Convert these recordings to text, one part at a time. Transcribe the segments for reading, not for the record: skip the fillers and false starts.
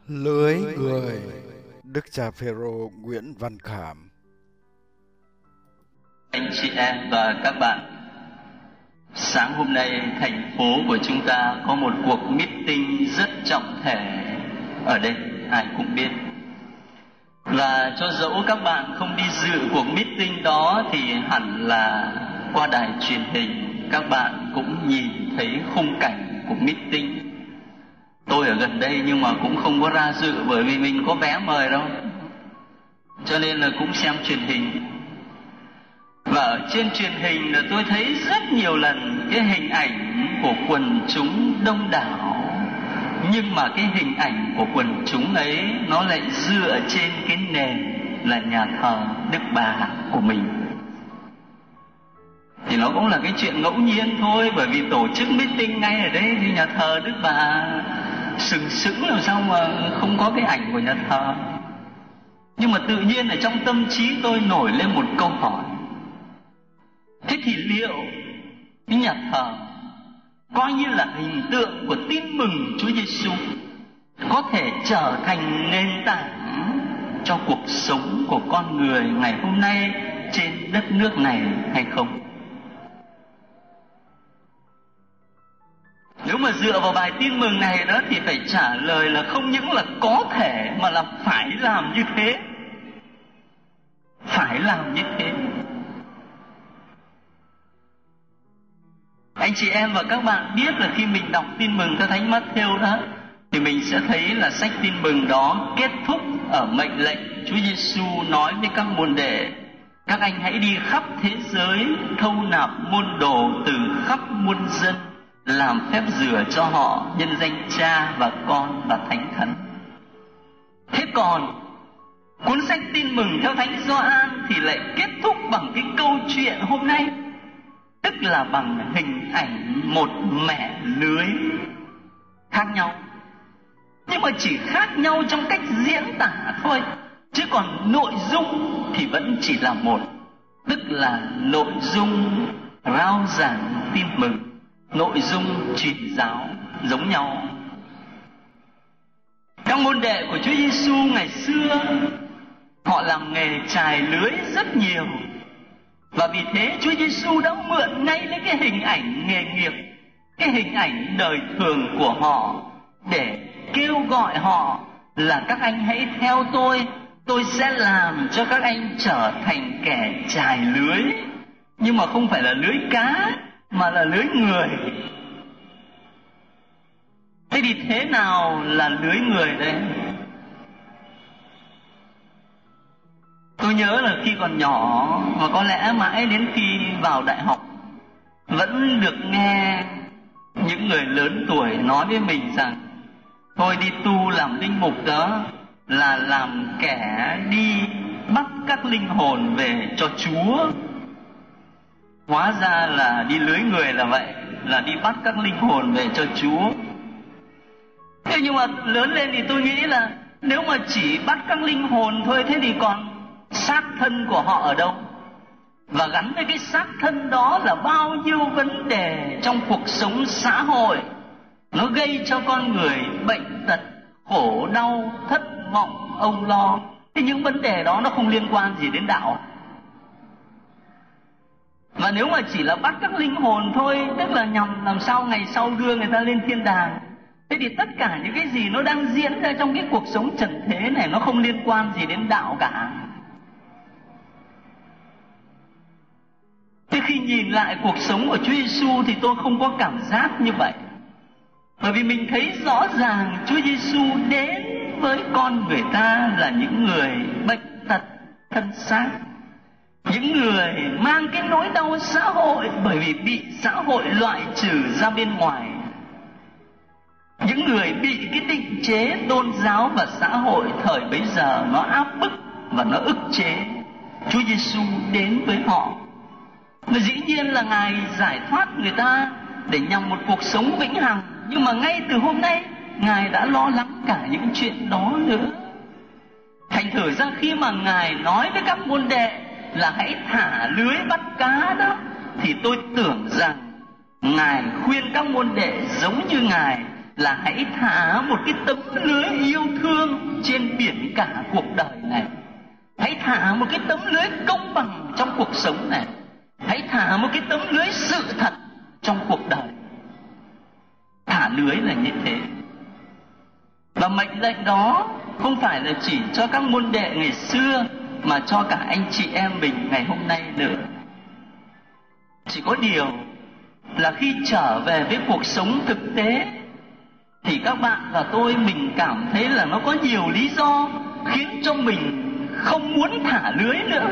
Lưới người. Đức cha Phêrô Nguyễn Văn Khảm. Anh chị em và các bạn, sáng hôm nay thành phố của chúng ta có một cuộc meeting rất trọng thể ở đây, ai cũng biết. Và cho dẫu các bạn không đi dự cuộc meeting đó thì hẳn là qua đài truyền hình các bạn cũng nhìn thấy khung cảnh của meeting. Tôi ở gần đây nhưng mà cũng không có ra dự bởi vì mình có vé mời đâu, cho nên là cũng xem truyền hình. Và ở trên truyền hình là tôi thấy rất nhiều lần cái hình ảnh của quần chúng đông đảo, nhưng mà cái hình ảnh của quần chúng ấy nó lại dựa trên cái nền là nhà thờ Đức Bà của mình. Thì nó cũng là cái chuyện ngẫu nhiên thôi, bởi vì tổ chức meeting ngay ở đây thì nhà thờ Đức Bà sừng sững, làm sao mà không có cái ảnh của nhà thờ. Nhưng mà tự nhiên ở trong tâm trí tôi nổi lên một câu hỏi: thế thì liệu cái nhà thờ coi như là hình tượng của tin mừng Chúa Giêsu có thể trở thành nền tảng cho cuộc sống của con người ngày hôm nay trên đất nước này hay không? Nếu mà dựa vào bài tin mừng này đó thì phải trả lời là không những là có thể mà là phải làm như thế. Phải làm như thế. Anh chị em và các bạn biết là khi mình đọc tin mừng theo Thánh Mát-thêu đó thì mình sẽ thấy là sách tin mừng đó kết thúc ở mệnh lệnh Chúa Giêsu nói với các môn đệ: các anh hãy đi khắp thế giới, thâu nạp môn đồ từ khắp muôn dân, làm phép rửa cho họ nhân danh Cha và Con và Thánh Thần. Thế còn cuốn sách tin mừng theo Thánh Gioan thì lại kết thúc bằng cái câu chuyện hôm nay, tức là bằng hình ảnh một mẻ lưới khác nhau, nhưng mà chỉ khác nhau trong cách diễn tả thôi, chứ còn nội dung thì vẫn chỉ là một, tức là nội dung rao giảng tin mừng, nội dung truyền giáo giống nhau. Các môn đệ của Chúa Giêsu ngày xưa họ làm nghề chài lưới rất nhiều, và vì thế Chúa Giêsu đã mượn ngay lấy cái hình ảnh nghề nghiệp, cái hình ảnh đời thường của họ để kêu gọi họ là các anh hãy theo tôi sẽ làm cho các anh trở thành kẻ chài lưới, nhưng mà không phải là lưới cá mà là lưới người. Thế thì thế nào là lưới người đây? Tôi nhớ là khi còn nhỏ, và có lẽ mãi đến khi vào đại học, vẫn được nghe những người lớn tuổi nói với mình rằng thôi đi tu làm linh mục đó là làm kẻ đi bắt các linh hồn về cho Chúa. Hóa ra là đi lưới người là vậy, là đi bắt các linh hồn về cho Chúa. Thế nhưng mà lớn lên thì tôi nghĩ là nếu mà chỉ bắt các linh hồn thôi, thế thì còn xác thân của họ ở đâu? Và gắn với cái xác thân đó là bao nhiêu vấn đề trong cuộc sống xã hội, nó gây cho con người bệnh tật, khổ đau, thất vọng, âu lo. Thế những vấn đề đó nó không liên quan gì đến đạo. Và nếu mà chỉ là bắt các linh hồn thôi, tức là nhằm làm sao ngày sau đưa người ta lên thiên đàng, thế thì tất cả những cái gì nó đang diễn ra trong cái cuộc sống trần thế này nó không liên quan gì đến đạo cả. Thế khi nhìn lại cuộc sống của Chúa Giêsu thì tôi không có cảm giác như vậy. Bởi vì mình thấy rõ ràng Chúa Giêsu đến với con người ta là những người bệnh tật thân xác, những người mang cái nỗi đau xã hội bởi vì bị xã hội loại trừ ra bên ngoài, những người bị cái định chế tôn giáo và xã hội thời bấy giờ nó áp bức và nó ức chế. Chúa Giêsu đến với họ, và dĩ nhiên là Ngài giải thoát người ta để nhằm một cuộc sống vĩnh hằng. Nhưng mà ngay từ hôm nay Ngài đã lo lắng cả những chuyện đó nữa. Thành thử ra khi mà Ngài nói với các môn đệ là hãy thả lưới bắt cá đó, thì tôi tưởng rằng Ngài khuyên các môn đệ giống như Ngài là hãy thả một cái tấm lưới yêu thương trên biển cả cuộc đời này. Hãy thả một cái tấm lưới công bằng trong cuộc sống này. Hãy thả một cái tấm lưới sự thật trong cuộc đời. Thả lưới là như thế. Và mệnh lệnh đó không phải là chỉ cho các môn đệ ngày xưa, mà cho cả anh chị em mình ngày hôm nay nữa. Chỉ có điều là khi trở về với cuộc sống thực tế thì các bạn và mình cảm thấy là nó có nhiều lý do khiến cho mình không muốn thả lưới nữa.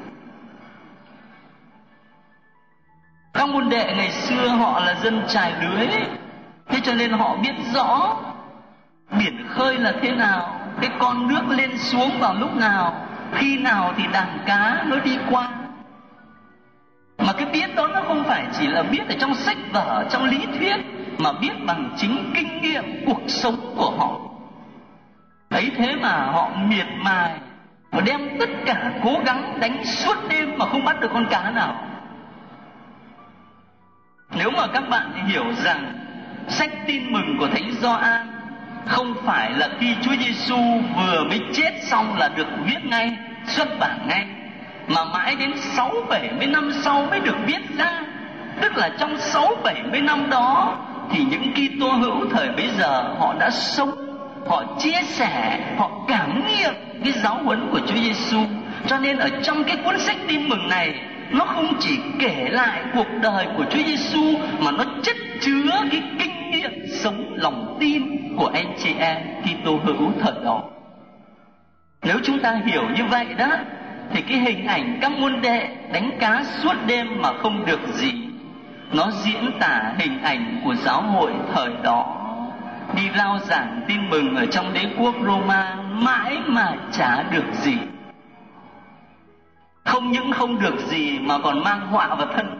Các môn đệ ngày xưa họ là dân chài lưới, thế cho nên họ biết rõ biển khơi là thế nào, cái con nước lên xuống vào lúc nào, khi nào thì đàn cá nó đi qua. Mà cái biết đó nó không phải chỉ là biết ở trong sách vở, trong lý thuyết, mà biết bằng chính kinh nghiệm cuộc sống của họ. Ấy thế mà họ miệt mài và đem tất cả cố gắng đánh suốt đêm mà không bắt được con cá nào. Nếu mà các bạn hiểu rằng sách Tin Mừng của Thánh Gioan không phải là khi Chúa Giêsu vừa mới chết xong là được viết ngay, xuất bản ngay, mà mãi đến 6-70 năm sau mới được viết ra. Tức là trong 6-70 năm đó thì những Kitô hữu thời bấy giờ họ đã sống, họ chia sẻ, họ cảm nghiệm cái giáo huấn của Chúa Giêsu. Cho nên ở trong cái cuốn sách Tin Mừng này, nó không chỉ kể lại cuộc đời của Chúa Giêsu, mà nó chất chứa cái kinh nghiệm sống lòng tin của anh chị em Kitô hữu thời đó. Nếu chúng ta hiểu như vậy đó, thì cái hình ảnh các môn đệ đánh cá suốt đêm mà không được gì, nó diễn tả hình ảnh của giáo hội thời đó đi rao giảng tin mừng ở trong đế quốc Roma mãi mà chả được gì. Không những không được gì mà còn mang họa vào thân.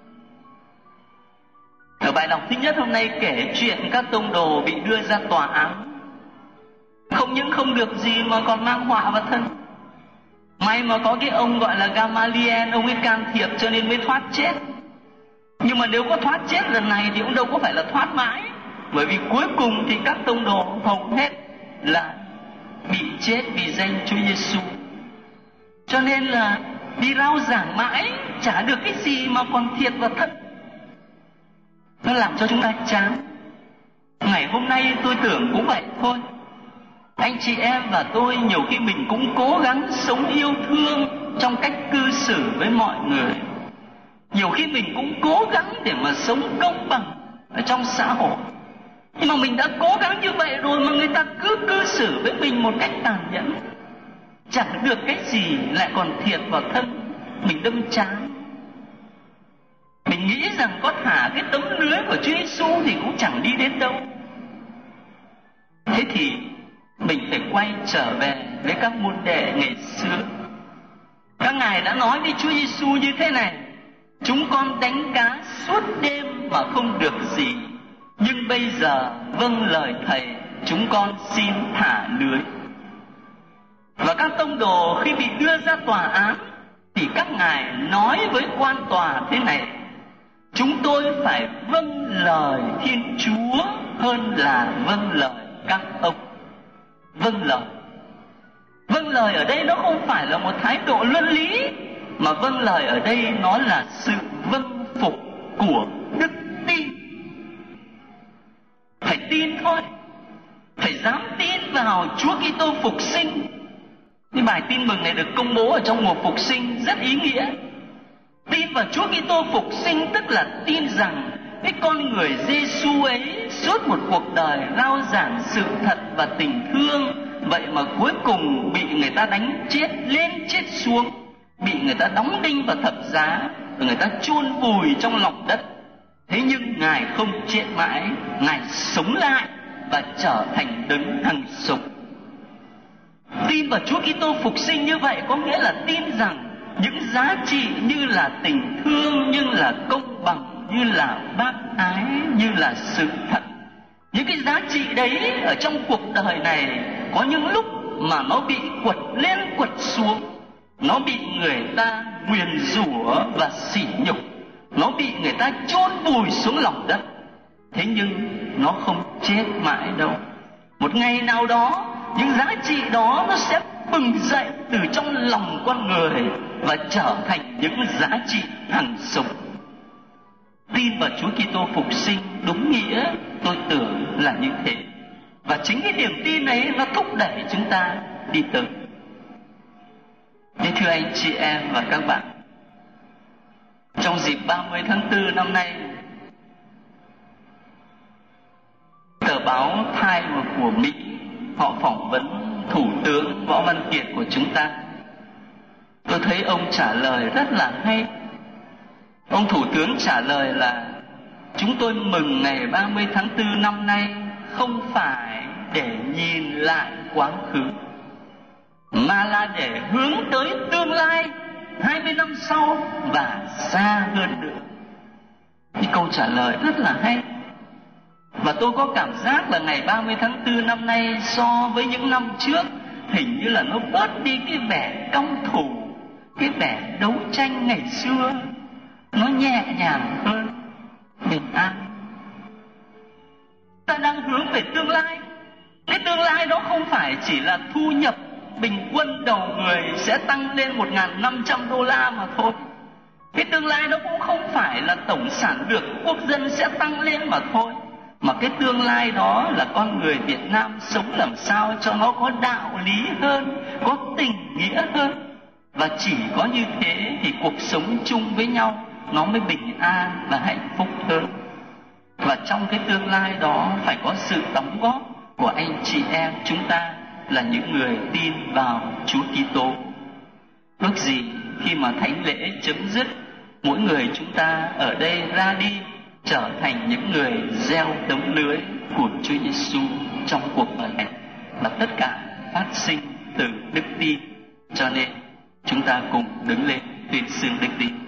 Ở bài đọc thứ nhất hôm nay kể chuyện các tông đồ bị đưa ra tòa án. Không những không được gì mà còn mang họa vào thân. May mà có cái ông gọi là Gamaliel, ông ấy can thiệp cho nên mới thoát chết. Nhưng mà nếu có thoát chết lần này thì cũng đâu có phải là thoát mãi, bởi vì cuối cùng thì các tông đồ hầu hết là bị chết vì danh Chúa Giêsu. Cho nên là đi rao giảng mãi chả được cái gì mà còn thiệt vào thân. Nó làm cho chúng ta chán. Ngày hôm nay tôi tưởng cũng vậy thôi. Anh chị em và tôi nhiều khi mình cũng cố gắng sống yêu thương trong cách cư xử với mọi người. Nhiều khi mình cũng cố gắng để mà sống công bằng ở trong xã hội. Nhưng mà mình đã cố gắng như vậy rồi mà người ta cứ cư xử với mình một cách tàn nhẫn, chẳng được cái gì lại còn thiệt vào thân. Mình đâm chán. Mình nghĩ rằng có thả cái tấm lưới của Chúa Giêsu thì cũng chẳng đi đến đâu. Thế thì mình phải quay trở về với các môn đệ ngày xưa. Các ngài đã nói với Chúa Giêsu như thế này: chúng con đánh cá suốt đêm mà không được gì, nhưng bây giờ vâng lời Thầy, chúng con xin thả lưới. Và các tông đồ khi bị đưa ra tòa án thì các ngài nói với quan tòa thế này: chúng tôi phải vâng lời Thiên Chúa hơn là vâng lời các ông. Vâng lời. Vâng lời ở đây nó không phải là một thái độ luân lý, mà vâng lời ở đây nó là sự vâng phục của đức tin. Phải tin thôi, phải dám tin vào Chúa Kitô phục sinh. Cái bài tin mừng này được công bố ở trong mùa phục sinh rất ý nghĩa. Tin vào Chúa Kitô phục sinh tức là tin rằng cái con người Giêsu ấy suốt một cuộc đời rao giảng sự thật và tình thương, vậy mà cuối cùng bị người ta đánh chết lên chết xuống, bị người ta đóng đinh vào thập giá, rồi người ta chôn vùi trong lòng đất. Thế nhưng Ngài không chết mãi, Ngài sống lại và trở thành đấng hằng sống. Tin vào Chúa Kitô phục sinh như vậy có nghĩa là tin rằng những giá trị như là tình thương, như là công bằng, như là bác ái, như là sự thật, những cái giá trị đấy ở trong cuộc đời này có những lúc mà nó bị quật lên quật xuống, nó bị người ta nguyền rủa và sỉ nhục, nó bị người ta chôn vùi xuống lòng đất. Thế nhưng nó không chết mãi đâu. Một ngày nào đó những giá trị đó nó sẽ bừng dậy từ trong lòng con người và trở thành những giá trị hằng sống. Tin vào Chúa Kitô phục sinh đúng nghĩa tôi tưởng là như thế. Và chính cái niềm tin ấy nó thúc đẩy chúng ta đi tới. Nên thưa anh chị em và các bạn, trong dịp 30 tháng 4 năm nay, tờ báo Time của Mỹ họ phỏng vấn Thủ tướng Võ Văn Kiệt của chúng ta. Tôi thấy ông trả lời rất là hay. Ông Thủ tướng trả lời là chúng tôi mừng ngày 30 tháng 4 năm nay không phải để nhìn lại quá khứ, mà là để hướng tới tương lai 20 năm sau và xa hơn nữa. Cái câu trả lời rất là hay. Và tôi có cảm giác là ngày 30 tháng 4 năm nay so với những năm trước, hình như là nó bớt đi cái vẻ căm thù, cái vẻ đấu tranh ngày xưa. Nó nhẹ nhàng hơn, bình an. Ta đang hướng về tương lai. Cái tương lai đó không phải chỉ là thu nhập bình quân đầu người sẽ tăng lên 1.500 đô la mà thôi. Cái tương lai đó cũng không phải là tổng sản lượng quốc dân sẽ tăng lên mà thôi. Mà cái tương lai đó là con người Việt Nam sống làm sao cho nó có đạo lý hơn, có tình nghĩa hơn. Và chỉ có như thế thì cuộc sống chung với nhau nó mới bình an và hạnh phúc hơn. Và trong cái tương lai đó phải có sự đóng góp của anh chị em chúng ta là những người tin vào Chúa Kitô. Ước gì khi mà thánh lễ chấm dứt, mỗi người chúng ta ở đây ra đi trở thành những người gieo tấm lưới của Chúa Giêsu trong cuộc đời này. Và tất cả phát sinh từ đức tin. Cho nên chúng ta cùng đứng lên tuyên xưng đức tin.